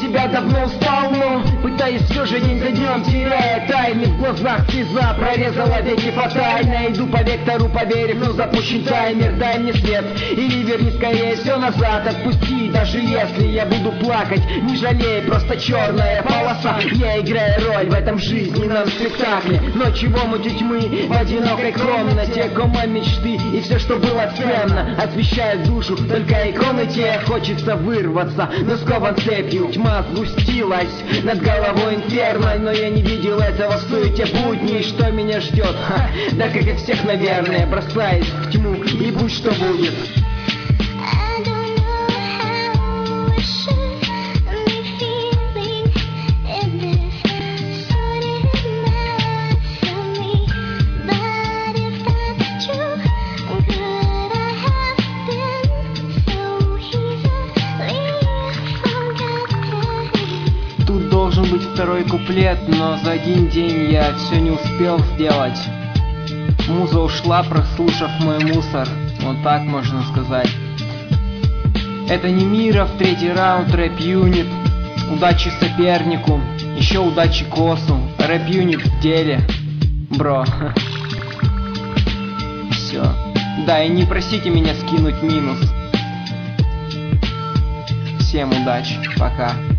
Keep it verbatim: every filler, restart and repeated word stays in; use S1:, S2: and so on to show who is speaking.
S1: тебя давно устал, но пытаюсь все же день за днем, теряя тайны. В глазах слеза прорезала веки фатально. Иду по вектору, поверив, но запущен таймер. Дай мне свет или верни скорее все назад. Отпусти, даже если я буду плакать, не жалей, просто черная полоса. Я играю роль в этом жизненном спектакле. Ночью в омуте тьмы, в одинокой комнате, кома мечты и все, что было ценно, освещает душу, только иконы те. Хочется вырваться, но скован цепью. Тьма сгустилась над головой инферно, но я не видел этого в суете будней. Что меня ждет? Ха, да как и всех, наверное, бросаюсь в тьму и будь что будет.
S2: Тут должен быть второй куплет, но за один день я все не успел сделать. Муза ушла, прослушав мой мусор, вот так можно сказать. Это не Мира в третий раунд, рэп-юнит. Удачи сопернику, еще удачи Косу. Рэп-юнит в деле, бро. Все. Да, и не просите меня скинуть минус. Всем удачи, пока.